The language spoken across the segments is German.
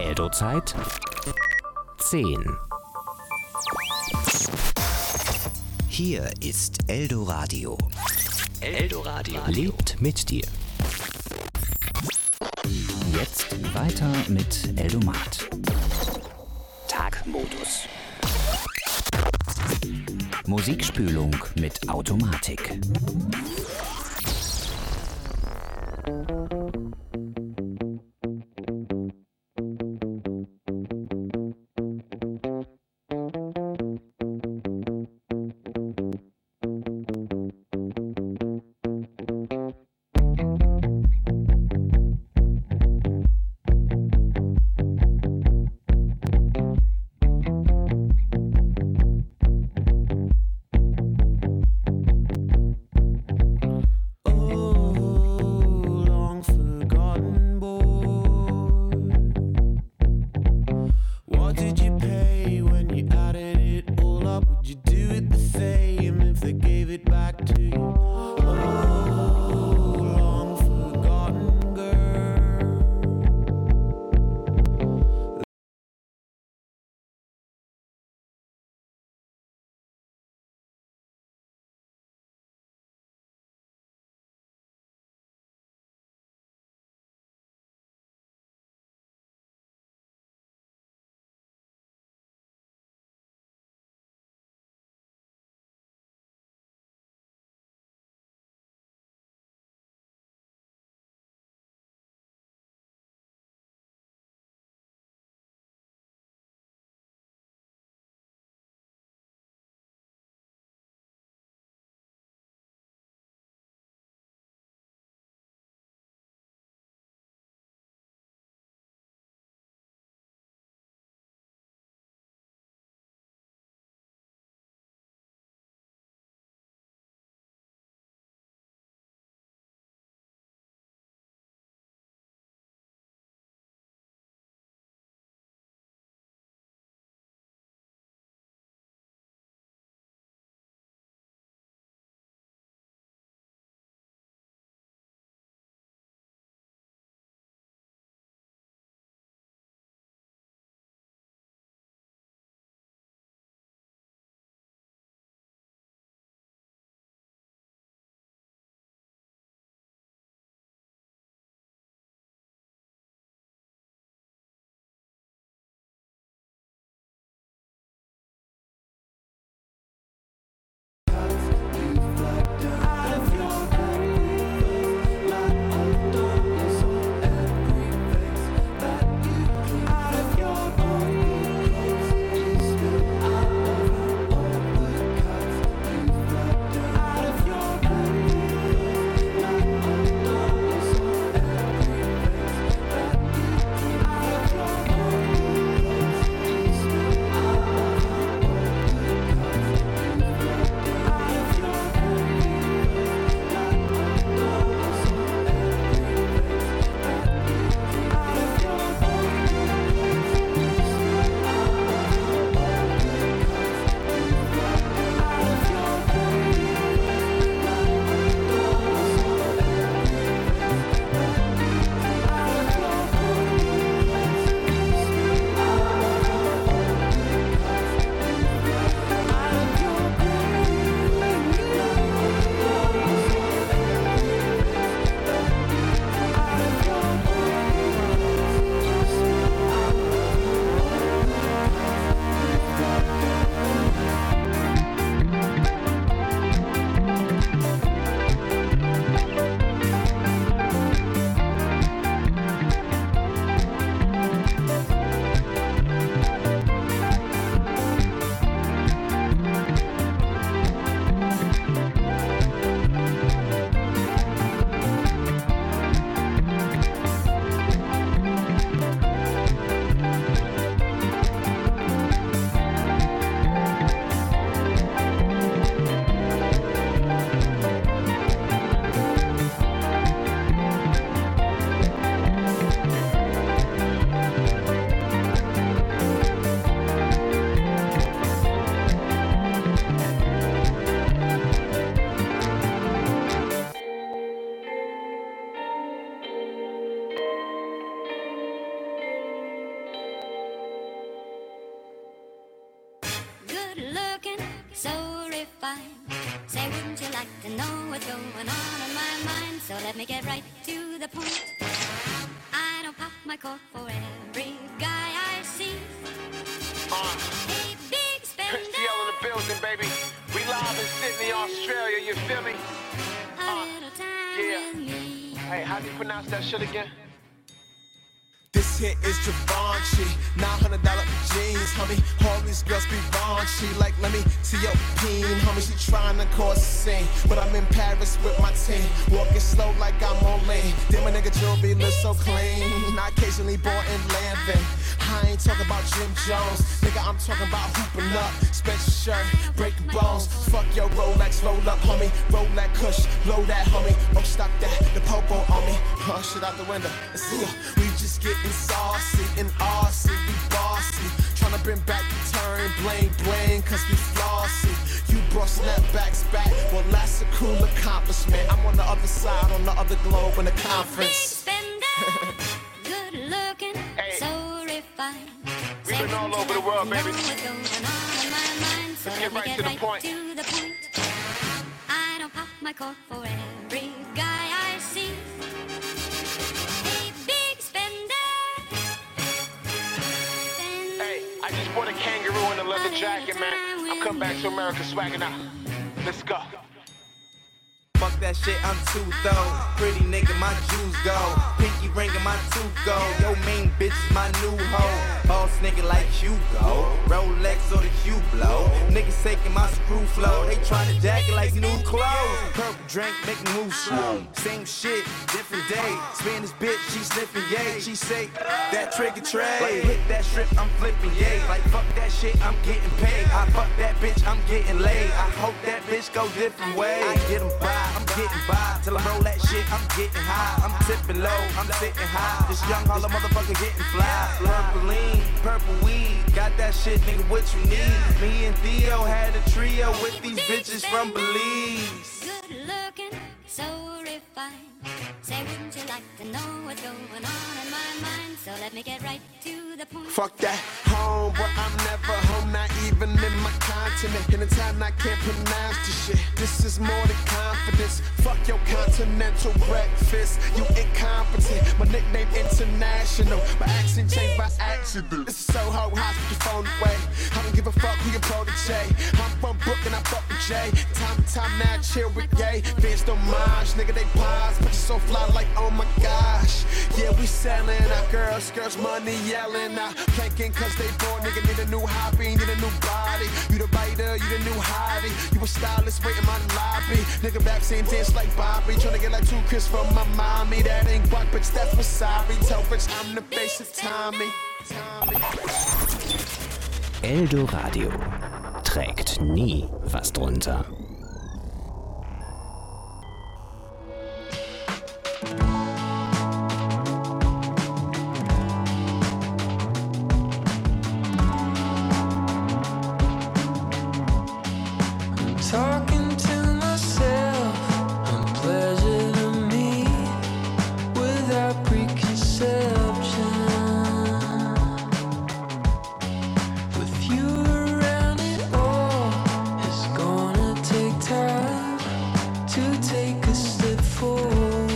Eldo-Zeit 10. Hier ist Eldoradio. Eldoradio lebt mit dir. Jetzt weiter mit Eldomat. Tagmodus. Musikspülung mit Automatik. to know what's going on in my mind, so let me get right to the point. I don't pop my cork for every guy I see. Hey, big spender. CL in the building, baby. We live in Sydney, Australia, you feel me? A little time with me. Hey, how do you pronounce that shit again? This here is Givenchy, $900 jeans, homie. All these girls be raunchy, like let me see your peen, homie. She trying to cause a scene, but I'm in Paris with my team, walking slow like I'm on lean. Then my nigga jewelry looks so clean. I occasionally bought in Lambin. I ain't talking about Jim Jones, nigga. I'm talking about hooping up, Spencer shirt, breaking bones. Fuck your Rolex, roll up, homie. Roll that Kush, blow that, homie. Oh, stop that, the popo on me. Oh, shit out the window. See ya. We just getting saucy and RC, we bossy. Tryna bring back the turn, bling bling, cause we flossy. You brought snapbacks back, well that's a cool accomplishment. I'm on the other side, on the other globe in the conference. Big spender, good looking, so refined. We've been all over the world, baby. What's going on in my mind, so Let's let me get get right right to the point. to the point. I don't pop my cork for every guy I see. Hey, big spender. Hey, I just bought a kangaroo in a leather jacket, man. I'm coming back to America swagging out. Let's go. Fuck that shit, I'm too though. Pretty nigga, my jewels go. Pinky ring and my tooth go. Yo, main bitch is my new hoe. Boss nigga like Hugo. Rolex or the Hublot. Niggas taking my screw flow. They tryna jack it like new clothes. Purple drink, make me move slow. Same shit, different day. Spanish bitch, she sniffing yay. She say, that trick or trade. Like hit that strip, I'm flipping yay. Like fuck that shit, I'm getting paid. I fuck that bitch, I'm getting laid. I hope that bitch go different ways. I get 'em by. I'm getting by, till I roll that shit, I'm getting high. I'm tipping low, I'm sitting high. This young holla motherfucker getting fly. Purple lean, purple weed, got that shit, nigga, what you need? Me and Theo had a trio with these bitches from Belize. Good looking, so refined. Say, wouldn't you like to know what's going on in my mind? So let me get right to the point. Fuck that home, but I'm never home, not even in my continent. In a time I can't pronounce this shit. This is more than confidence. Fuck your continental breakfast. You incompetent. My nickname international. My accent changed by accident. This is so hard, put your phone away. I don't give a fuck who your protege. I'm from Brooklyn, I fuck with Jay. Time to time now, chill with gay. Fans don't mind, nigga, they pause. But you so fly like, oh my gosh. Yeah, we selling our girls money yelling out. Planking cause they born, nigga, need a new hobby, need a new body. You the writer, you the new hottie. You a stylist, waiting my lobby. Nigga back saying dance like Bobby. Tryna get like 2 kiss from my mommy. That ain't guac, bitch, that's wasabi. Tell bitch I'm the face of Tommy. Eldoradio trägt nie was drunter. Talking to myself, unpleasure to me, without preconception. With you around, it all is gonna take time to take a step forward.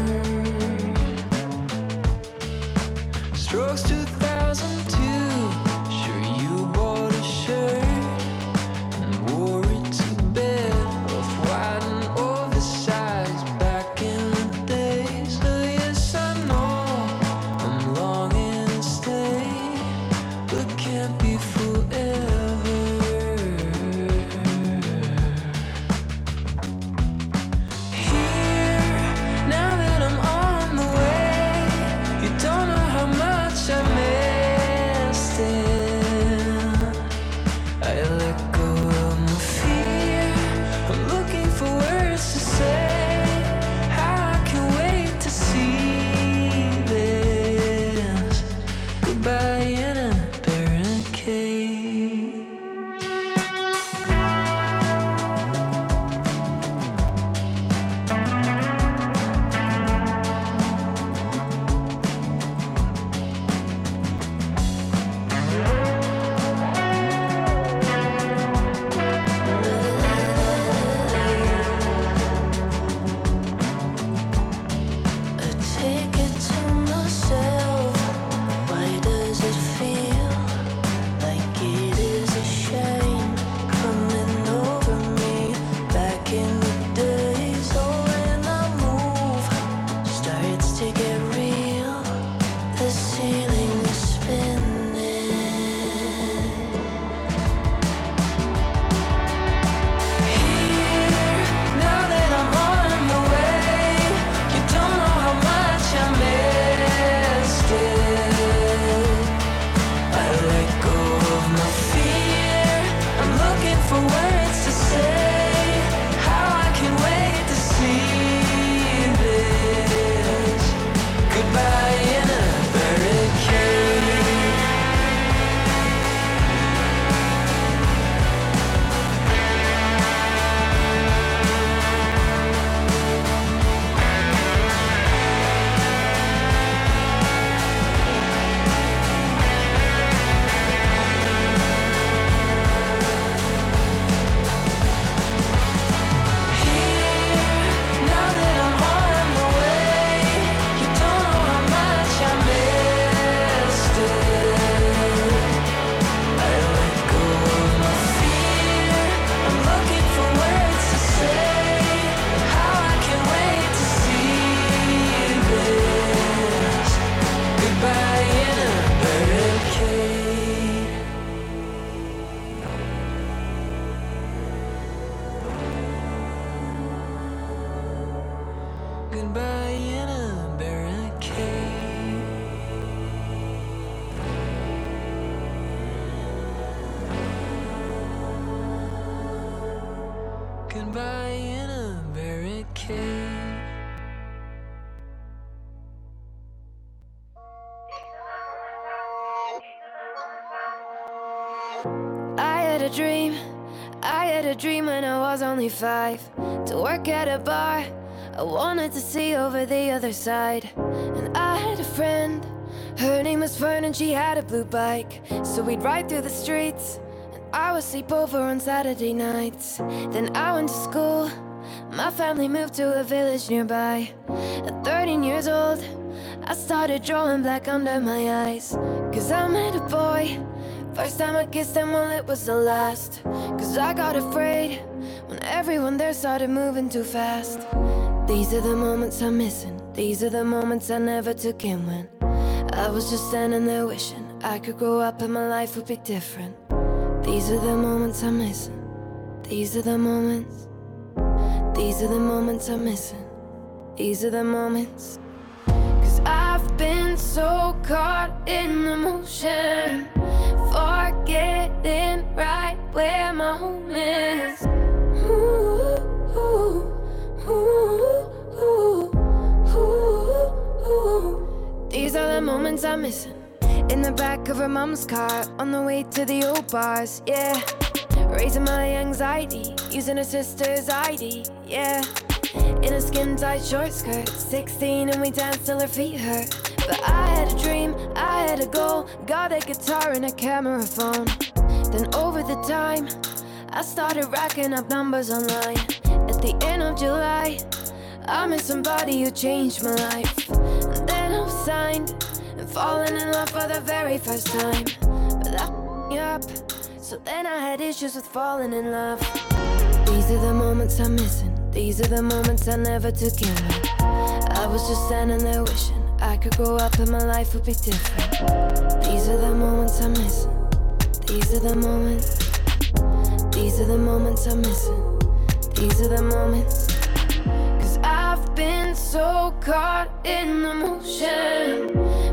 Strokes 2002, sure you bought a shirt and wore it to bed, off-white and oversized back in the day. So yes, I know I'm longing to stay, but can't be forever. Here, now that I'm on the way, you don't know how much I made. had a dream when I was only 5, to work at a bar. I wanted to see over the other side. And I had a friend, her name was Fern, and she had a blue bike. So we'd ride through the streets, and I would sleep over on Saturday nights. Then I went to school, my family moved to a village nearby. At 13 years old, I started drawing black under my eyes. Cause I met a boy, first time I kissed him, well it was the last. Cause I got afraid when everyone there started moving too fast. These are the moments I'm missing, these are the moments I never took in when I was just standing there wishing I could grow up and my life would be different. These are the moments I'm missing, these are the moments. These are the moments I'm missing, these are the moments. Cause I've been so caught in emotion, forgetting right where my home is. Ooh, ooh, ooh, ooh, ooh, ooh. These are the moments I'm missing. In the back of her mom's car, on the way to the old bars, yeah. Raising my anxiety, using her sister's ID, yeah. In a skin-tight short skirt, 16 and we danced till her feet hurt. But I had a dream, I had a goal, got a guitar and a camera phone. Then over the time, I started racking up numbers online. At the end of July, I met somebody who changed my life. And then I was signed and falling in love for the very first time. But that f***ed me up, so then I had issues with falling in love. These are the moments I'm missing, these are the moments I never took in. I was just standing there wishing I could grow up and my life would be different. These are the moments I'm missing, these are the moments. These are the moments I'm missing, these are the moments. Cause I've been so caught in emotion,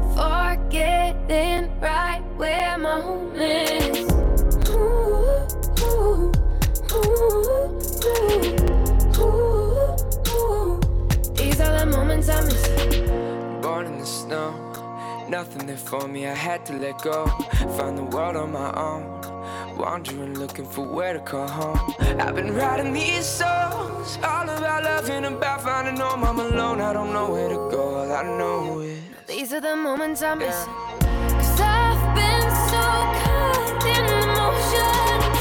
forgetting right where my home is. Ooh, ooh, ooh, ooh, ooh, ooh. These are the moments I'm missing. Born in the snow, nothing there for me, I had to let go. Found the world on my own, wandering, looking for where to call home. I've been writing these songs, all about love and about finding home. I'm alone, I don't know where to go, all I know is these are the moments I'm missing. Cause I've been so caught in emotions,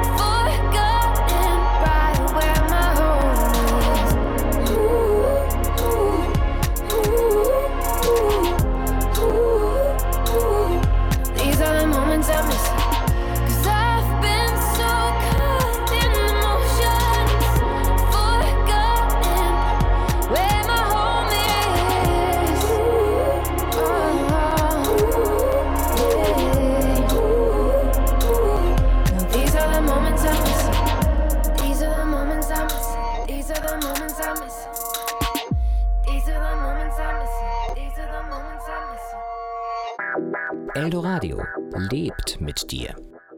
forgotten right where my home is. Ooh, ooh, ooh, ooh, ooh. These are the moments I'm missing. Eldoradio lebt mit dir.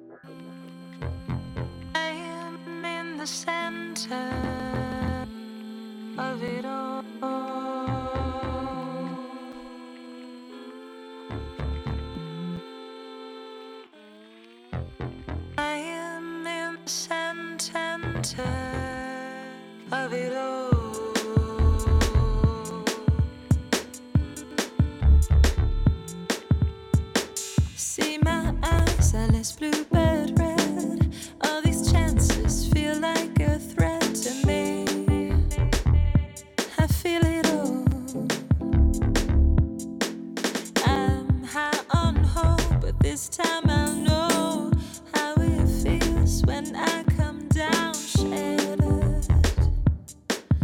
I am in the center of it all. I am in the center of it all. See my eyes are less blue but red. All these chances feel like a threat to me. I feel it all. I'm high on hope, but this time I'll know how it feels when I come down shattered.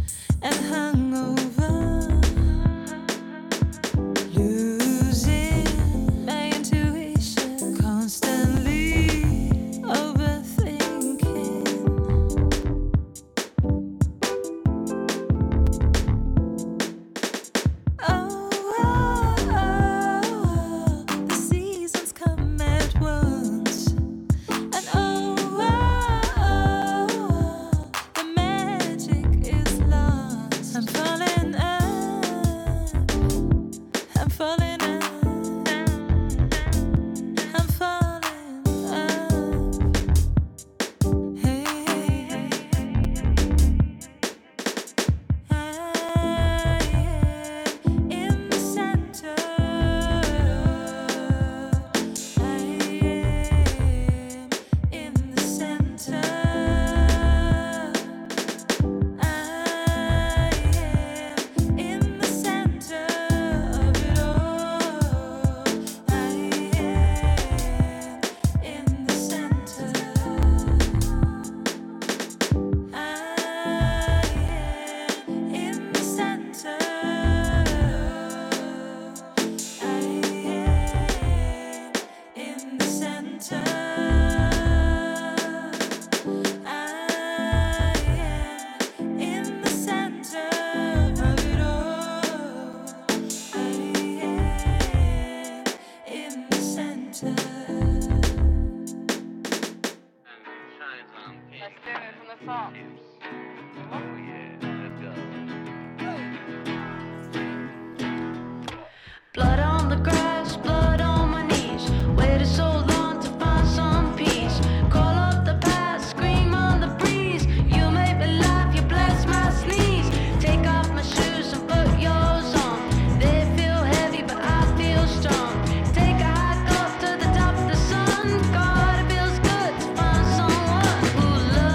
Blood on the grass, blood on my knees. Waited so long to find some peace. Call up the past, scream on the breeze. You make me laugh, you bless my sneeze. Take off my shoes and put yours on. They feel heavy, but I feel strong. Take a hike up to the top of the sun. God, it feels good to find someone who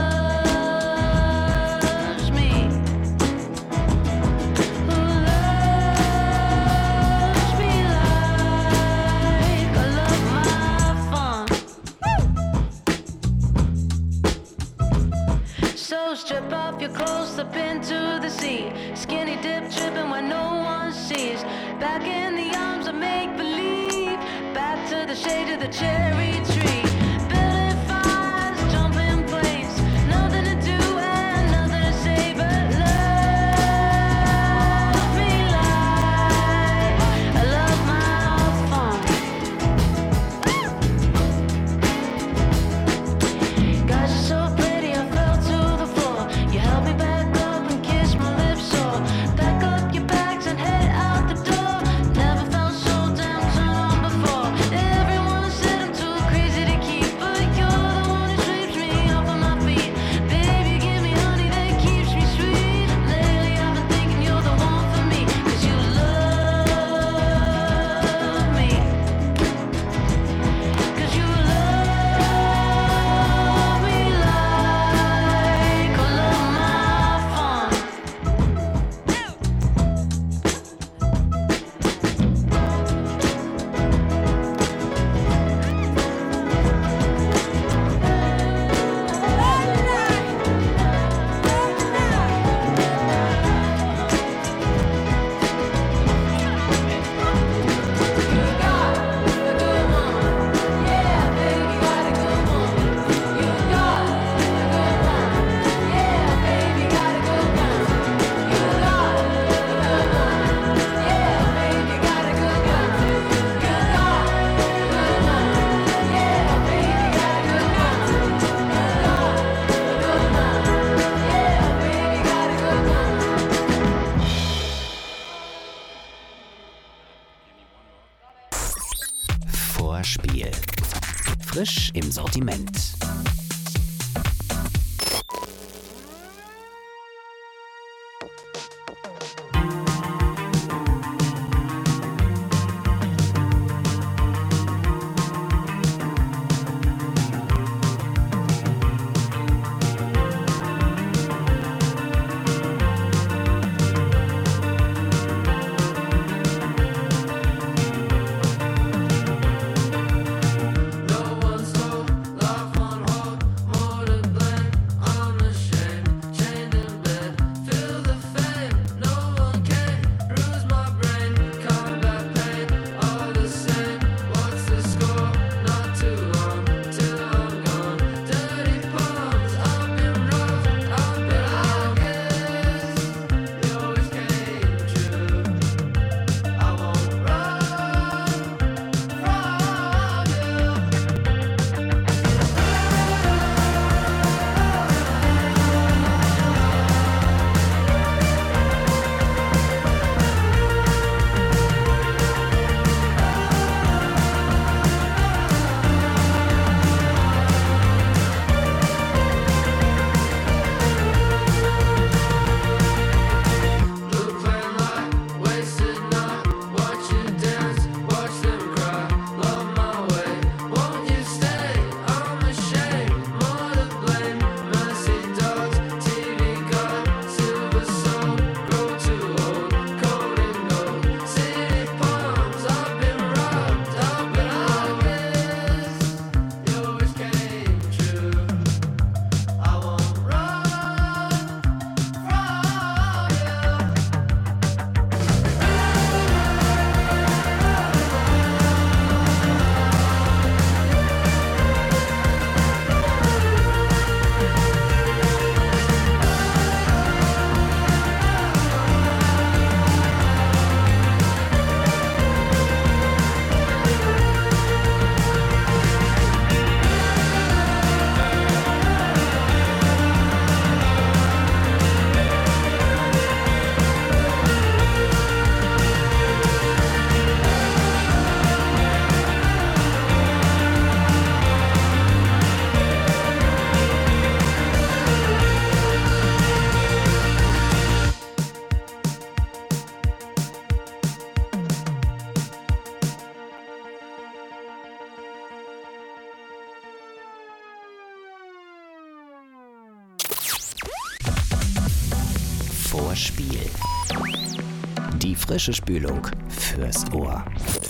loves me. Who loves me like I love my fun. So strip off your clothes, slip into the sea. Skinny dip tripping when no one sees. Back in the arms of make believe. Back to the shade of the cherry tree. Building fires, jumping planes. Nothing to do and nothing to say but love me like I love my fun. God, you're so pretty, I fell to the floor. You held me back up and kissed my lips sore. Pack up your bags and head out the door. Never felt so damn turned on before. Everyone said I'm too crazy to keep, but you're the one who sweeps me off of my feet. Baby, give me honey that keeps me sweet. Lately I've been thinking you're the one for me, 'cause you love me. 'Cause you love me like I love my fun. Vorspiel. Frisch im Sortiment. No one stole love one Hörspiel. Die frische Spülung fürs Ohr.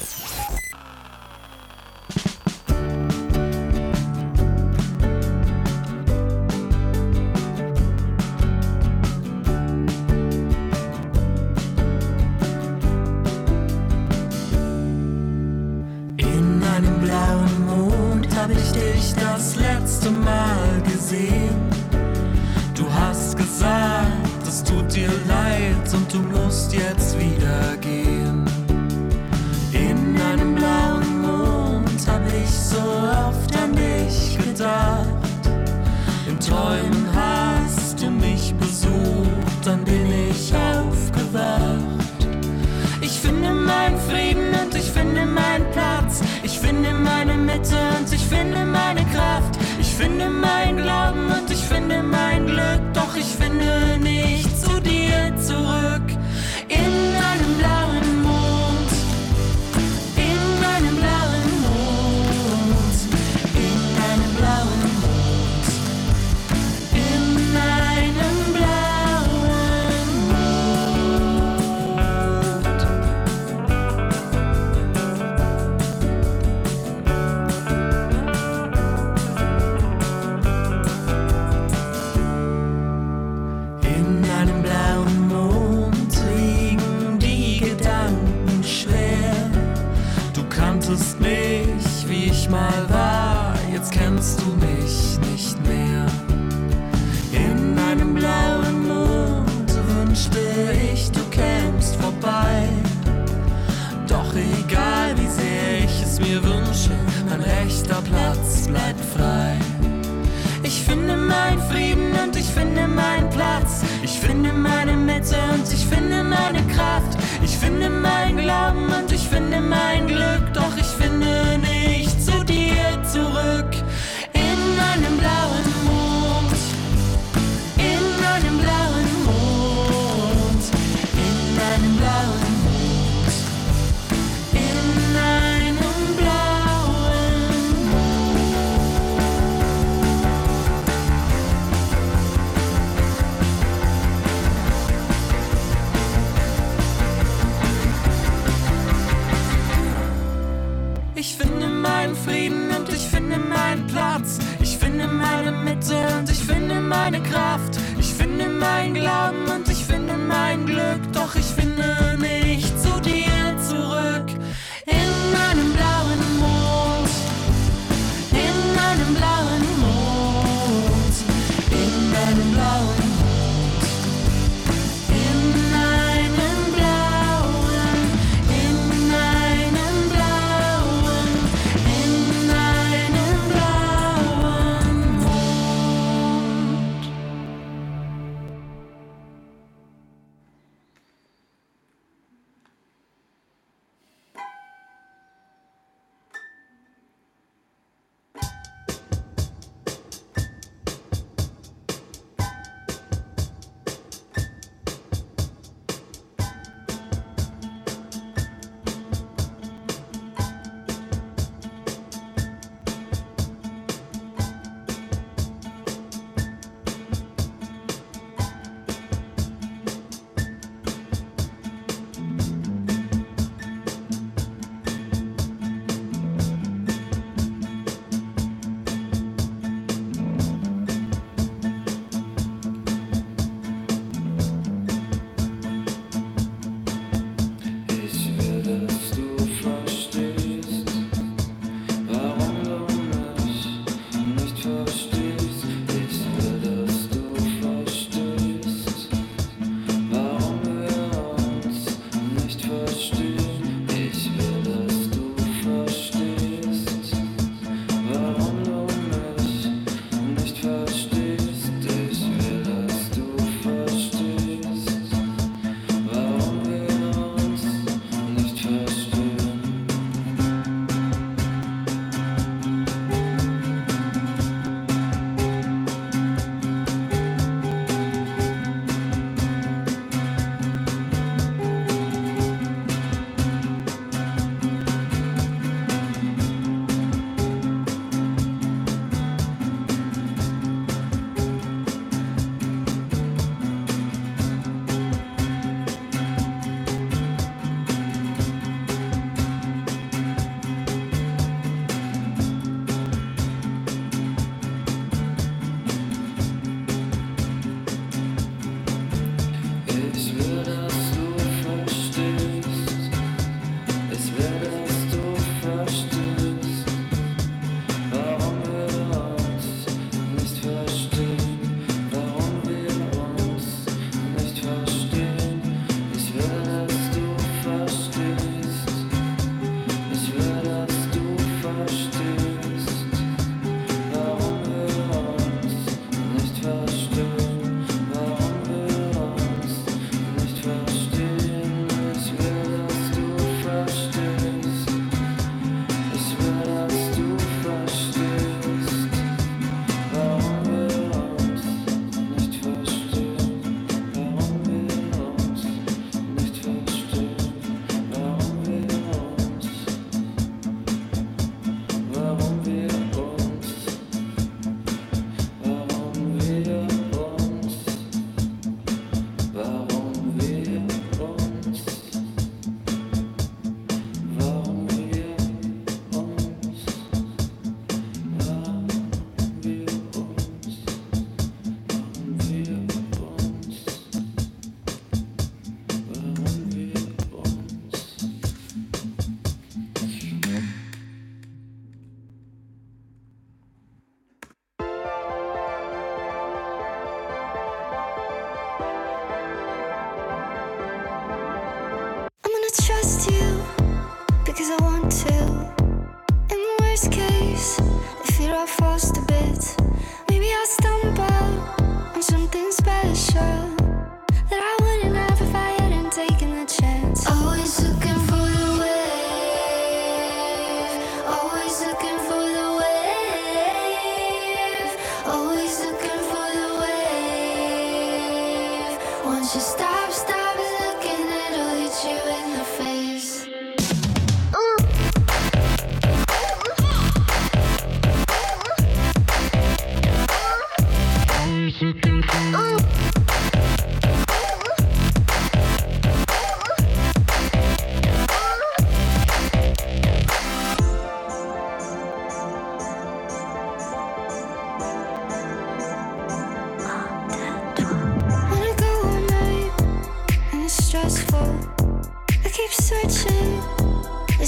In einem blauen Mond hab ich dich das letzte Mal gesehen. Du hast gesagt, es tut dir leid und du musst jetzt wieder gehen. In einem blauen Mond hab ich so oft an dich gedacht. In Träumen hast du mich besucht, dann bin ich aufgewacht. Ich finde meinen Frieden und ich finde meinen Platz. Ich finde meine Mitte und ich finde meine Kraft. Ich finde meinen Glauben und ich finde mein Glück. Doch ich finde nicht zu dir zurück. In einem blauen Mond. In einem blauen Mond. In einem blauen Mond. In einem blauen Mond. In einem blauen Mond liegen die Gedanken schwer. Du kanntest mich, wie ich mal war, jetzt kennst du mich nicht mehr. In einem blauen Mond wünschte ich, du kämst vorbei. Doch egal wie sehr ich es mir wünsche, mein rechter Platz bleibt frei. Ich finde meinen Frieden und ich finde meinen Platz. Ich finde meine Mitte und ich finde meine Kraft. Ich finde meinen Glauben und ich finde mein Glück. Doch ich finde nicht zu dir zurück. In einem blauen Mond. In einem blauen Mond. In einem blauen Mond. In einem blauen Mond. Ich finde meinen Frieden und ich finde meinen Platz. Ich finde meine Mitte und ich finde meine Kraft. Ich finde meinen Glauben und ich finde mein Glück. Doch ich finde nicht zu dir zurück. In einem blauen Mond. In einem blauen Mond. In einem blauen Mond. In einem blauen. In einem blauen. In einem blauen Mond.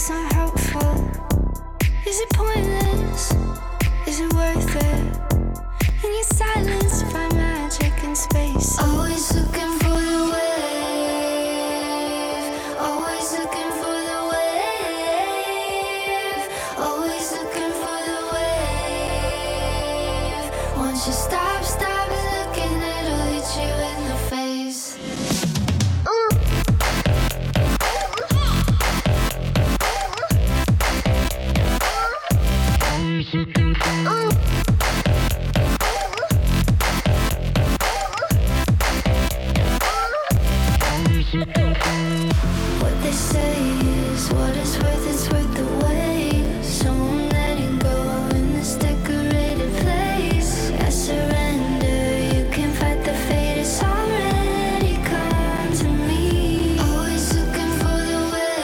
it's not helpful. Is it pointless? Is it worth it? In your silence, find magic in space. Always looking for the wave. Always looking for the wave. Always looking for the wave. Once you stop looking, it'll hit you in the face. What they say is what it's worth the wait. So I'm letting go in this decorated place. I surrender, you can fight the fate, it's already come to me. Always looking for the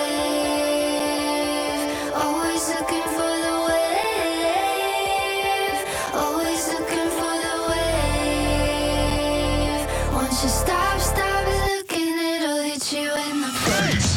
wave. Always looking for the wave. Always looking for the wave. Once you stop looking, it'll hit you in the face.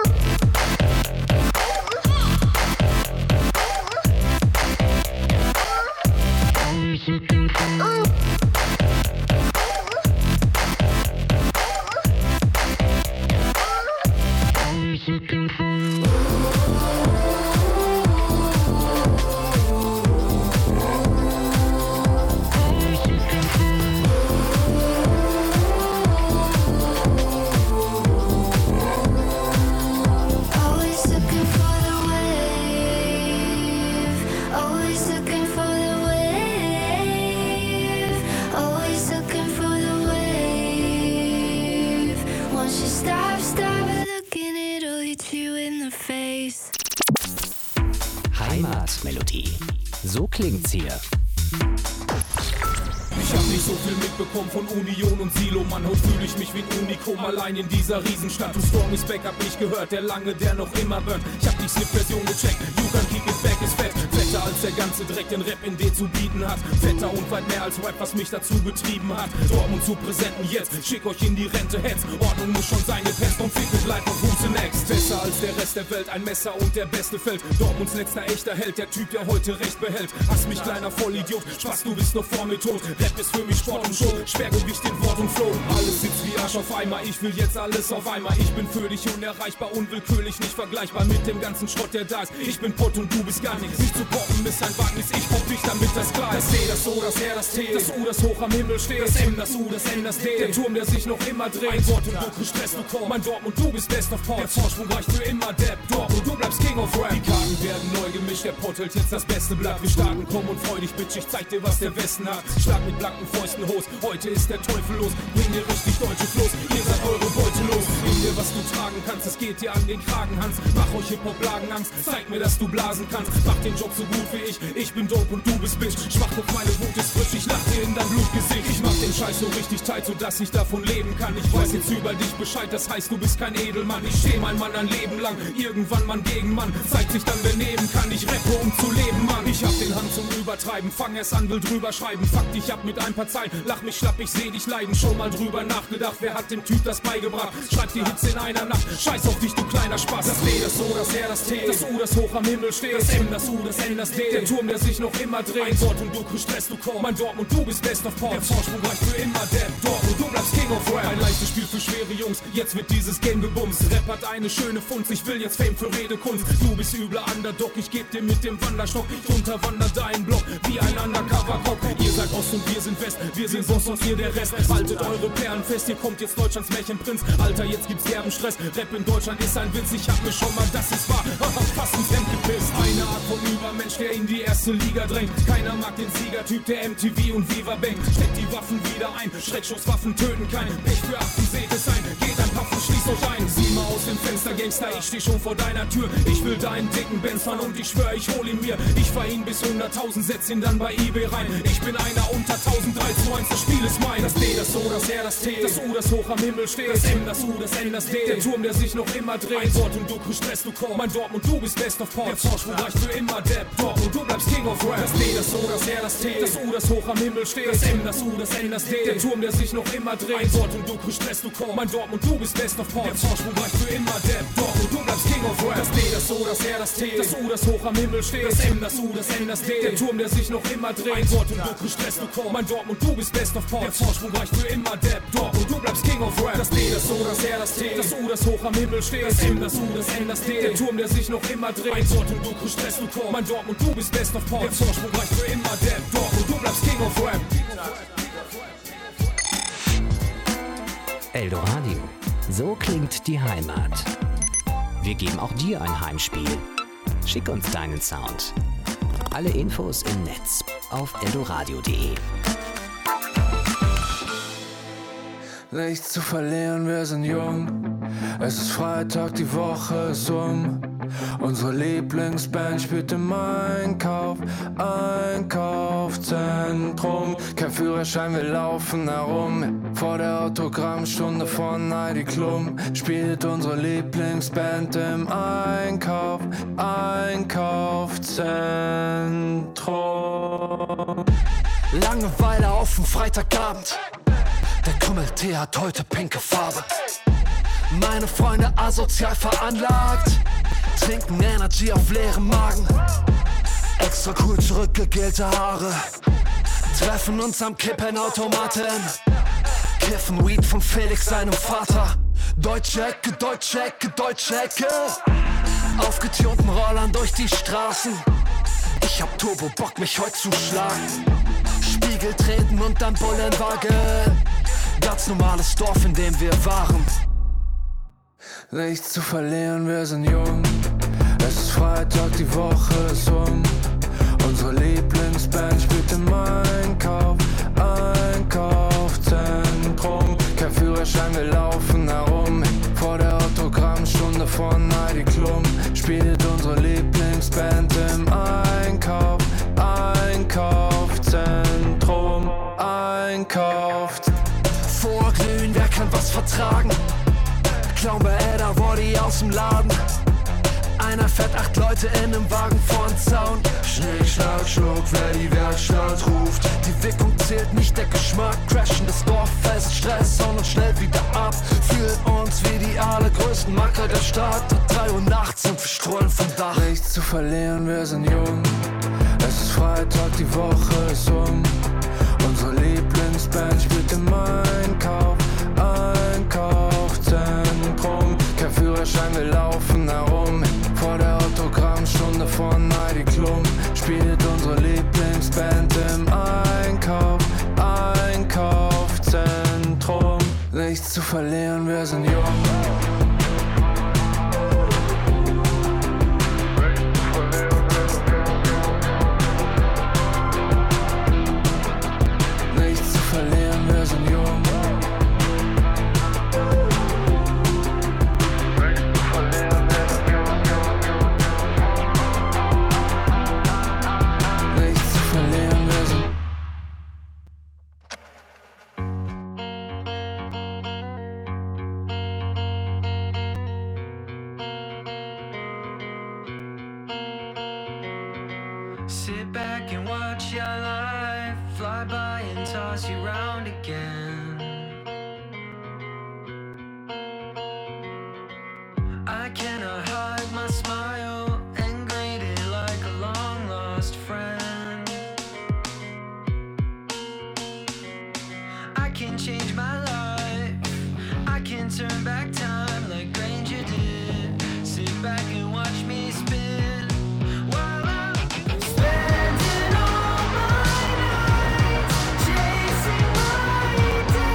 Always looking for the wave. Always looking for the wave. Always looking for the wave. Once you stop looking, it'll hit you in the face. Heimatmelodie. So klingt's hier. Ich hab nicht so viel mitbekommen von Union und Silo, Mann, heute fühl ich mich wie ein Unikum allein in dieser Riesenstadt. Du Stormy's Back hab ich gehört, der lange, der noch immer burnt. Ich hab die Slip-Version gecheckt, You Can Keep It Back ist fett. Fetter als der ganze Dreck, den Rap in D zu bieten hat. Fetter und weit mehr als Rap, was mich dazu getrieben hat. Dortmund zu präsenten jetzt, schick euch in die Rente, Hetz. Ordnung muss schon sein, ihr Pest und Ficke bleibt auf Fuße next. Besser als der Rest der Welt, ein Messer und der Beste fällt. Dortmunds letzter echter Held, der Typ, der heute Recht behält. Hass mich, kleiner Vollidiot, Spaß, du bist noch vor mir tot. Rap ist für mich Sport und Show, Schwergewicht in Wort und Flow. Alles sitzt wie Arsch auf Eimer, ich will jetzt alles auf einmal. Ich bin für dich unerreichbar, unwillkürlich, nicht vergleichbar mit dem ganzen Schrott, der da ist. Ich bin Pott und du bist gar nichts. Nicht zu poppen ist ein Wagnis, ich pop dich damit das Glas. Das D, das O, das R, das T, das U, das hoch am Himmel steht. Das M, das U, das N, das D, der Turm, der sich noch immer dreht. Ein Wort und du kriegst Stress, du komm. Mein Dortmund, du bist best of Port. Der Vorsprung reicht für immer, Depp. Dortmund, du bleibst King of Rap. Die Karten werden neu gemischt, der Pott hält jetzt das beste Blatt. Wir starten, komm und freu dich, Bitch, ich zeig dir, was der Westen hat. Schlag mit blanken Fäusten Host, heute ist der Teufel los. Bring dir richtig deutsche Floß, ihr seid eure Beute los. Nimm dir, was du tragen kannst, es geht dir an den Kragen, Hans. Mach euch Hip-Hop-Lagen Angst, zeig mir, dass du blasen kannst. Mach den Job so gut wie ich bin dope und du bist Bitch. Schwach auf meine Wut ist frisch, ich lach dir in dein Blutgesicht. Ich mach den Scheiß so richtig tight, sodass ich davon leben kann. Ich weiß jetzt über dich Bescheid, das heißt, du bist kein Edelmann. Ich steh mein Mann ein Leben lang, irgendwann Mann gegen Mann. Zeigt sich dann, wer nehmen kann, ich rappe, um zu leben, Mann. Ich hab den Hand zum Übertreiben, fang erst an, will drüber schreiben. Fuck dich ab mit ein paar Zeilen, lach mich schlapp, ich seh dich leiden. Schon mal drüber nachgedacht, wer hat dem Typ das beigebracht? Schreib die Hits in einer Nacht, scheiß auf dich, du kleiner Spaß. Das D, das O, das R, das T, das U, das hoch am Himmel steht. Das M, das U, das N, das D, der Turm, der sich noch immer dreht. Ein Wort und du kriegst Stress, du komm. Mein Dortmund, du bist best of Port. Der Vorsprung reicht für immer, Depp. Dortmund, du bleibst King of Rap. Ein leichtes Spiel für schwere Jungs, jetzt wird dieses Game gebumst. Rap hat eine schöne Funz, ich will jetzt Fame für Redekunst. Du bist übler Underdog, ich geb dir mit dem Wanderstock. Ich unterwander deinen Block wie ein Undercover-Cop. Ihr seid Ost und wir sind West, wir sind Boss und ihr der Rest. Haltet eure Perlen fest, hier kommt jetzt Deutschlands Märchenprinz. Alter, jetzt gibt's derben Stress, Rap in Deutschland ist ein Witz. Ich hab mir schon mal, das ist wahr, fast ins Hemd gepisst. Eine Art von Übermensch, der in die erste Liga drängt. Keiner mag den Siegertyp, der MTV und Viva bangt. Steckt die Waffen wieder ein, Schreckschusswaffen töten keinen. Pech für Affen, seht es ein, geht ein Paffen, schließt euch ein. Sieh mal aus dem Fenster, Gangster, ich steh schon vor deiner Tür. Ich will deinen dicken Benz fahren und ich schwör, ich hol ihn mir. Ich fahr ihn bis 100.000, setz ihn dann bei eBay rein. Ich bin einer unter 1000, 3:1, das Spiel ist mein. Das D, das O, das R, das T, das U, das hoch am Himmel steht. Das M, das U, das N, das D, der Turm, der sich noch immer dreht. Ein Wort und du kriegst Stress, du komm. Mein Dortmund, du bist best of Port. Der Vorsprung reicht für immer, Depp. Dortmund, du bleibst King of Rap. Das D, das O, das R, das T, das U, das hoch am Himmel steht. Das M, das U, das N, das D, der Turm, der sich noch immer dreht. Ein Wort und du kriegst Stress, du komm. Mein Dortmund, du bist best of Port. Der Vorsprung reicht für immer, Depp. Dortmund, du bleibst King of Rap. Das D, das O, das R, das T, das U, das hoch am Himmel steht, das M, das U, das N, das D, der Turm, der sich noch immer dreht. Ein Wort und du kriegst Stress, du kommst. Mein Dortmund, du bist Best of Pop. Der Vorsprung reicht für immer, Depp, Dortmund, du bleibst King of Rap. Das D, das O, das R, das T, das U, das hoch am Himmel steht, das M, das U, das N, das D, der Turm, der sich noch immer dreht. Ein Wort und du kriegst Stress, du kommst. Mein Dortmund, du bist Best of Pop. Der Vorsprung reicht für immer, Depp, Dortmund, du bleibst King of Rap. Eldoradio. So klingt die Heimat. Wir geben auch dir ein Heimspiel. Schick uns deinen Sound. Alle Infos im Netz auf eldoradio.de. Nichts zu verlieren, wir sind jung. Es ist Freitag, die Woche ist um. Unsere Lieblingsband spielt im Einkaufszentrum. Kein Führerschein, wir laufen herum. Vor der Autogrammstunde von Heidi Klum spielt unsere Lieblingsband im Einkaufszentrum. Langeweile auf dem Freitagabend. Der Krümmeltee hat heute pinke Farbe. Meine Freunde asozial veranlagt, trinken Energy auf leerem Magen. Extra cool zurückgegelte Haare, treffen uns am Kippen-Automaten, kiffen Weed von Felix seinem Vater. Deutsche Ecke, deutsche Ecke, deutsche Ecke. Aufgetunten Rollern durch die Straßen. Ich hab Turbo Bock, mich heute zu schlagen. Spiegel treten und dann Bullenwagen. Ganz normales Dorf, in dem wir waren. Nichts zu verlieren, wir sind jung. Es ist Freitag, die Woche ist um. Unsere Lieblingsband spielt im Einkaufszentrum. Kein Führerschein, wir laufen herum. Vor der Autogrammstunde von Heidi Klum spielt unsere Lieblingsband im Einkaufszentrum. Vorglühen, wer kann was vertragen? Klauen bei Edda Body aus dem Laden. Einer fährt 8 Leute in einem Wagen vorn Zaun. Schnick, schnack, schnuck, wer die Werkstatt ruft. Die Wirkung zählt nicht, der Geschmack. Crashen das Dorf fest, Stress und uns schnell wieder ab. Fühlen uns wie die allergrößten Macker der Stadt. 3 Uhr nachts und wir strollen vom Dach. Nichts zu verlieren, wir sind jung. Es ist Freitag, die Woche ist um. Unsere Lieblingsband spielt im Einkaufszentrum. Kein Führerschein, wir laufen herum. Vor der Autogrammstunde von Heidi Klum spielt unsere Lieblingsband im Einkaufszentrum. Nichts zu verlieren, wir sind jung. Sit back and watch your life fly by and toss you round again. I cannot hide my smile and greet it like a long lost friend. I can change my life, I can turn back time like Granger did. Sit back and watch me spin. Spending all my nights chasing my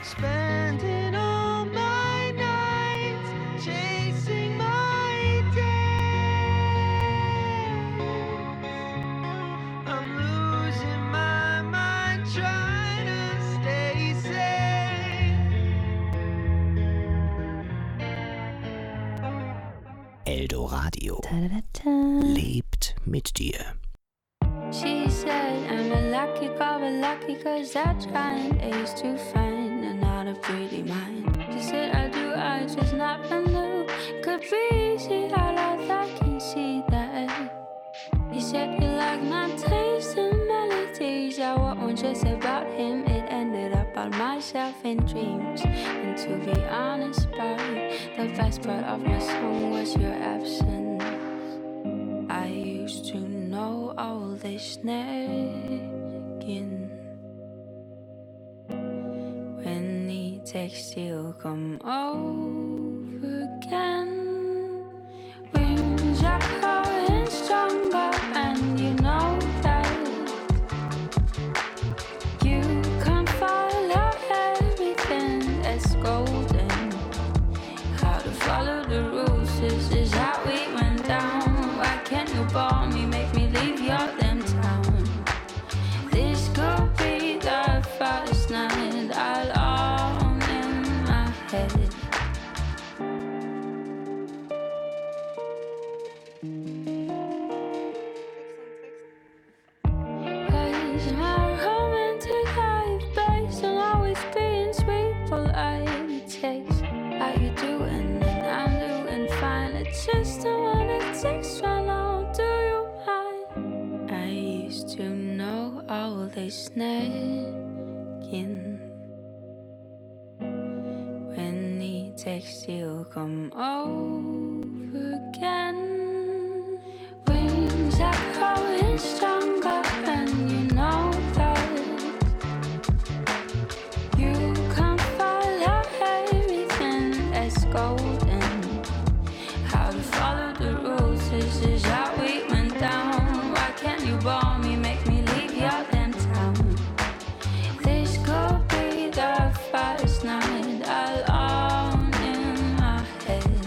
spending all my nights chasing my days. I'm losing my mind trying to stay sane. Eldoradio lebt mit dir. She said, I'm a lucky girl, but lucky 'cause I tried ace to find another pretty mind. She said, I do, I just never knew. Could be easy, all I can see that. He said, you like my taste in melodies. I wrote one just about him. It ended up on myself in dreams. And to be honest, boy, the best part of my song was your absence. I used to know all this nagging. When he takes you, come over again. Winds are growing stronger, and you know that. You can't follow everything that's golden. How to follow the rules, this is how we went down. Why can't you bore me, make me leave your damn town? This could be the first night I'll own in my head. Cause my romantic life based on always being sweet, well I takes how you doing and I'm doing fine. It's just the one it takes right now. Do you mind? I used to know all this nagging. When he takes you, come over again. Wings are growing stronger, and you know that. You can't follow everything that's golden. How to follow the rules, this is how we went down. Why can't you bore me, make me leave your damn town? This could be the first night I'll own in my head.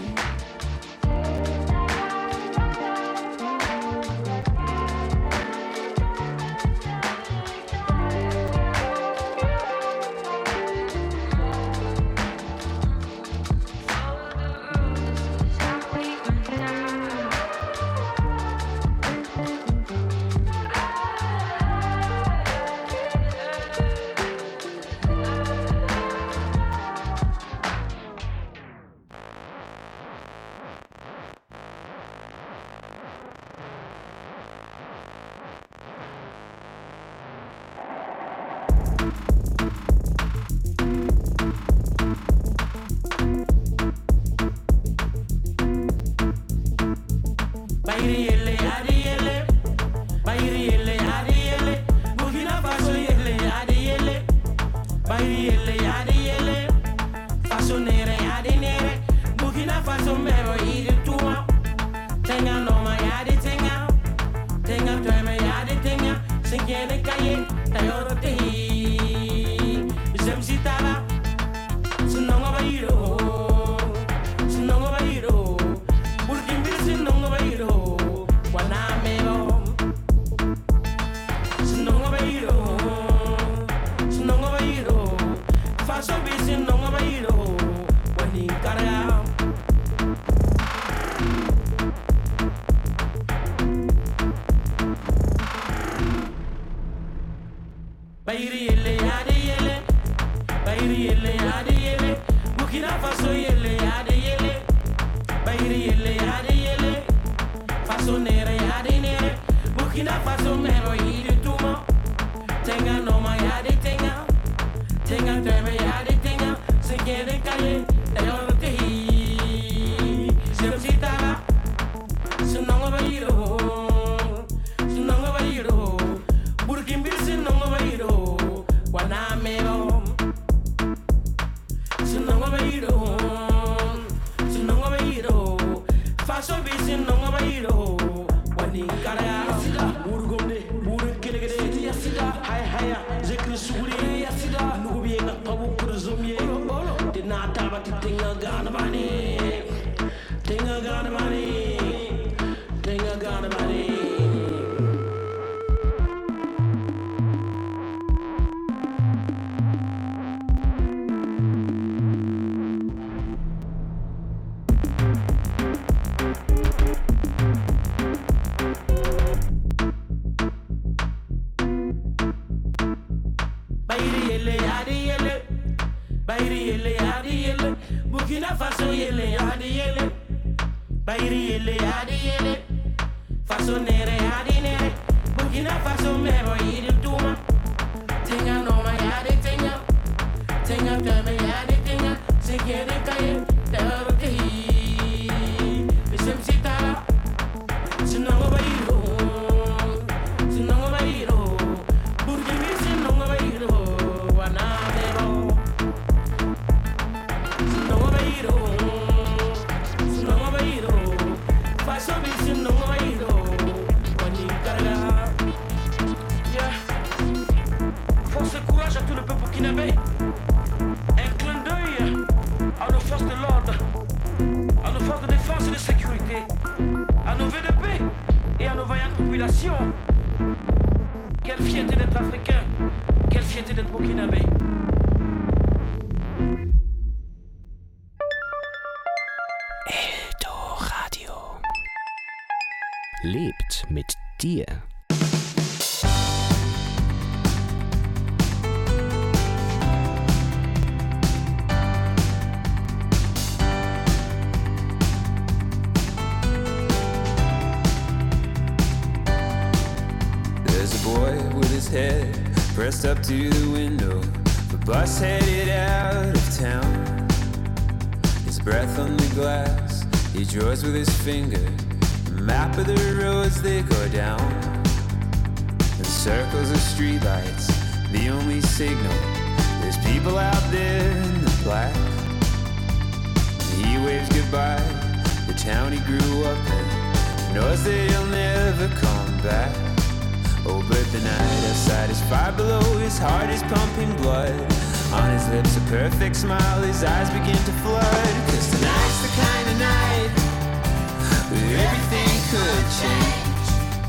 Zekri suguri yasida nubi na tabu kurzumye Dina tabati tinga gana bani Tinga gana bani Tinga gana bani Burkina Faso yele adi yele Bayri yele adi yele Faso nere adi nere Burkina Faso mero yidi duma Tinga noma yadi tinga Tinga kame yadi tinga Sikere kaye Dardi Bisim sitara Sinongo bayiro Sinongo bayiro Burkina sinongo bayiro Wanadero Force et courage à tout le peuple burkinabé. Un clin d'œil à nos forces de l'ordre, à nos forces de défense et de sécurité, à nos VDP et à nos vaillantes populations. Quelle fierté d'être africain, quelle fierté d'être burkinabé. Lebt mit dir. There's a boy with his head pressed up to the window. The bus headed out of town. His breath on the glass, he draws with his finger. Map of the roads they go down, and circles of streetlights, the only signal. There's people out there in the black. He waves goodbye, the town he grew up in, knows that he'll never come back. Oh, but the night outside is far below, his heart is pumping blood. On his lips a perfect smile, his eyes begin to flood. 'Cause tonight's the kind of night where everything could change.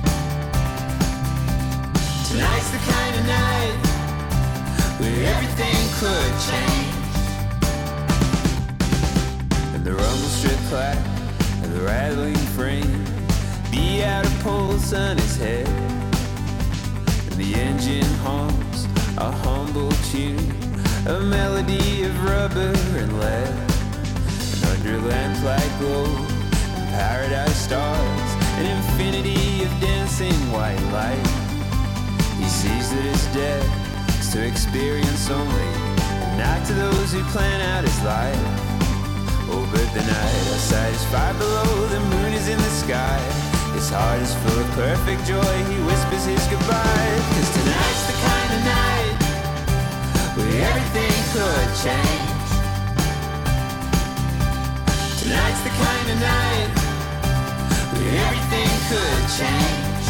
Tonight's the kind of night where everything could change. And the rumble strip clack and the rattling frame beat out a pulse on his head. And the engine hums a humble tune, a melody of rubber and lead. And under lamplight glow, paradise stars, an infinity of dancing white light. He sees that his death is to experience only, and not to those who plan out his life. Oh, but the night outside is far below, the moon is in the sky. His heart is full of perfect joy, he whispers his goodbye. 'Cause tonight's the kind of night where everything could change. Tonight's the kind of night where everything could change.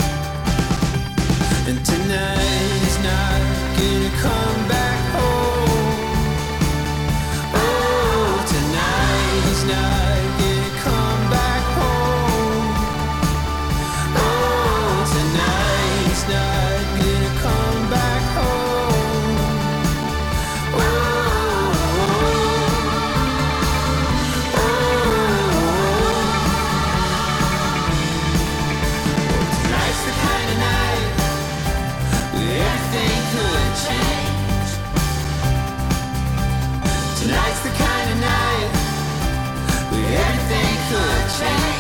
And tonight is not gonna come back home. Oh, tonight is not gonna come back home. Oh, tonight is not gonna come back home. Oh, tonight's the kind of night where everything could change. Tonight's the kind of night where everything could change.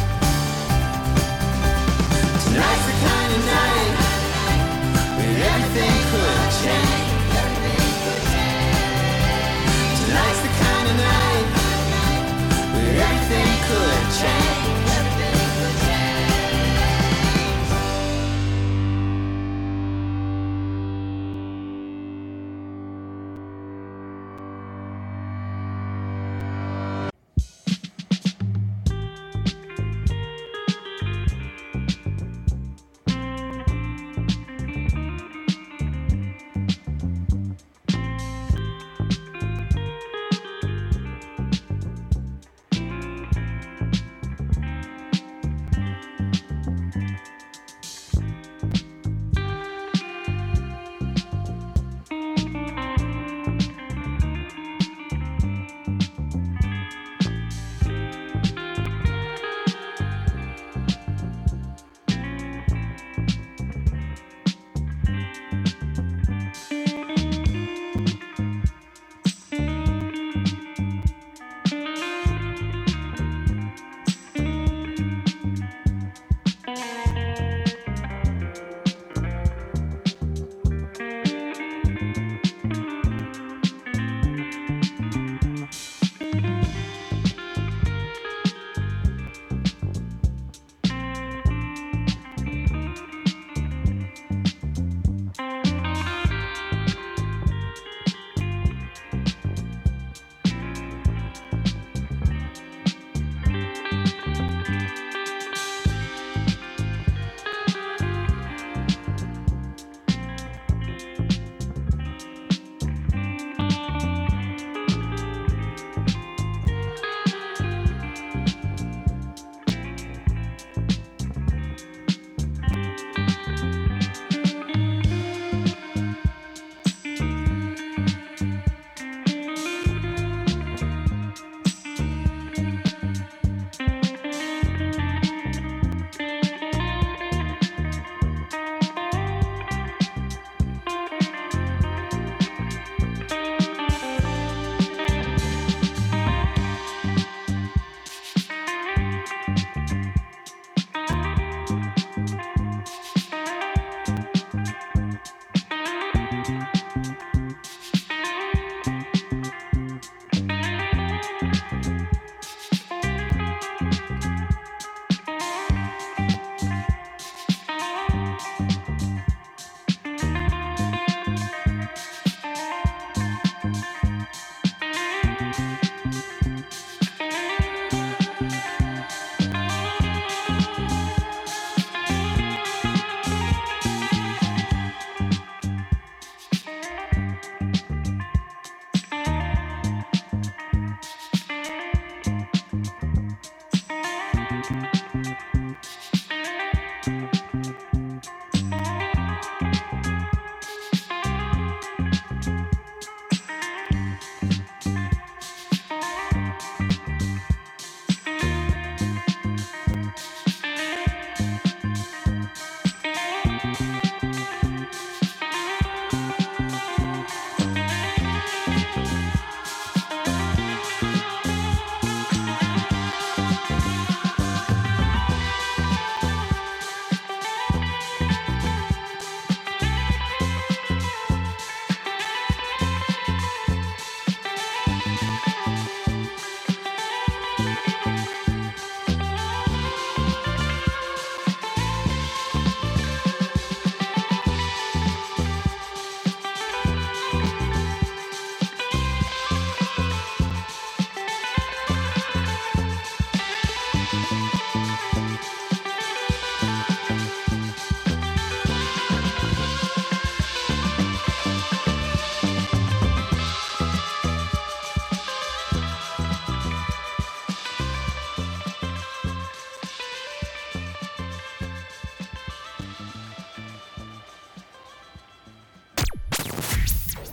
Tonight's the kind of night where everything could change. Tonight's the kind of night where everything could change.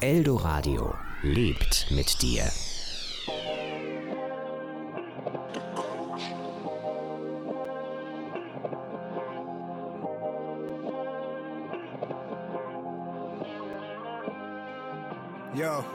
Eldoradio lebt mit dir. Yo,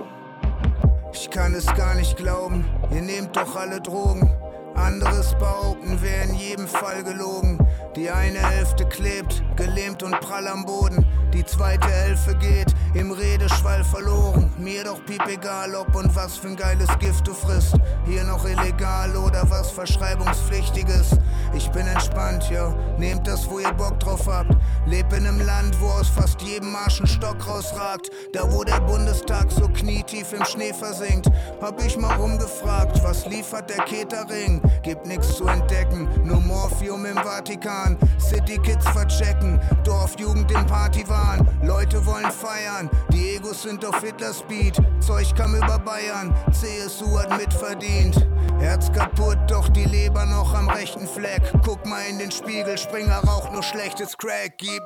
ich kann es gar nicht glauben, ihr nehmt doch alle Drogen. Anderes behaupten, wäre in jedem Fall gelogen. Die eine Hälfte klebt, gelähmt und prall am Boden. Die zweite Hälfte geht im Redeschwall verloren. Mir doch piep egal, ob und was für ein geiles Gift du frisst. Hier noch illegal oder was Verschreibungspflichtiges. Ich bin entspannt, ja, nehmt das, wo ihr Bock drauf habt. Leb in einem Land, wo aus fast jedem Marsch ein Stock rausragt. Da wo der Bundestag so knietief im Schnee versinkt. Hab ich mal rumgefragt, was liefert der Catering? Gibt nix zu entdecken, nur Morphium im Vatikan. City Kids verchecken, Dorfjugend im Partywahn. Leute wollen feiern, die Egos sind auf Hitler-Speed. Zeug kam über Bayern, CSU hat mitverdient. Herz kaputt, doch die Leber noch am rechten Fleck. Guck mal in den Spiegel, Springer raucht nur schlechtes Crack, gib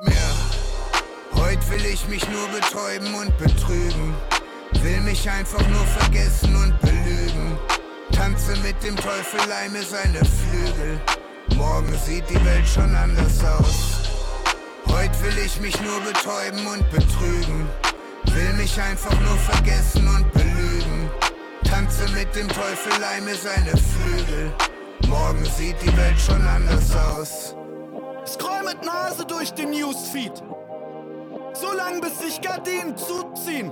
mir. Heut will ich mich nur betäuben und betrügen. Will mich einfach nur vergessen und belügen. Tanze mit dem Teufel, leih mir seine Flügel. Morgen sieht die Welt schon anders aus. Heut will ich mich nur betäuben und betrügen. Will mich einfach nur vergessen und belügen. Tanze mit dem Teufel, leih mir seine Flügel. Morgen sieht die Welt schon anders aus. Scroll mit Nase durch den Newsfeed. So lang bis sich Gardinen zuziehen.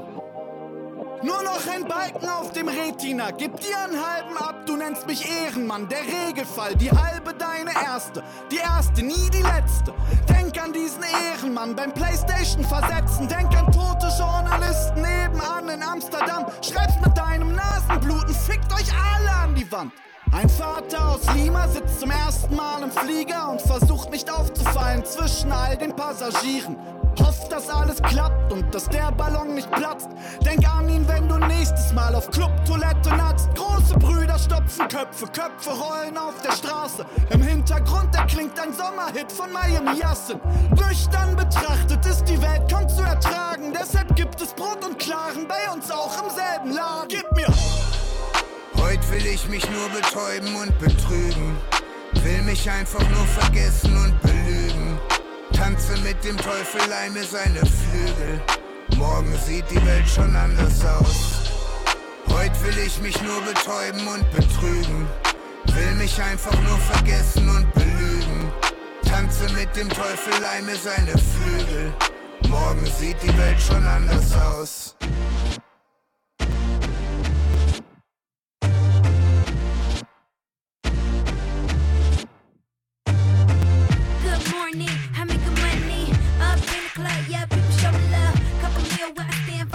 Nur noch ein Balken auf dem Retina. Gib dir einen halben ab, du nennst mich Ehrenmann. Der Regelfall, die halbe deine erste. Die erste, nie die letzte. Denk an diesen Ehrenmann beim Playstation versetzen. Denk an tote Journalisten nebenan in Amsterdam. Schreib's mit deinem Nasenbluten, fickt euch alle an die Wand. Ein Vater aus Lima sitzt zum ersten Mal im Flieger und versucht nicht aufzufallen zwischen all den Passagieren. Hofft, dass alles klappt und dass der Ballon nicht platzt. Denk an ihn, wenn du nächstes Mal auf Clubtoilette natzt. Große Brüder stopfen Köpfe, Köpfe rollen auf der Straße. Im Hintergrund erklingt ein Sommerhit von Miami Yassin. Nüchtern betrachtet ist die Welt kaum zu ertragen. Deshalb gibt es Brot und Klaren bei uns auch im selben Laden. Gib mir! Heut will ich mich nur betäuben und betrügen. Will mich einfach nur vergessen und belügen. Tanze mit dem Teufel, leih mir seine Flügel. Morgen sieht die Welt schon anders aus. Heut will ich mich nur betäuben und betrügen. Will mich einfach nur vergessen und belügen. Tanze mit dem Teufel, leih mir seine Flügel. Morgen sieht die Welt schon anders aus.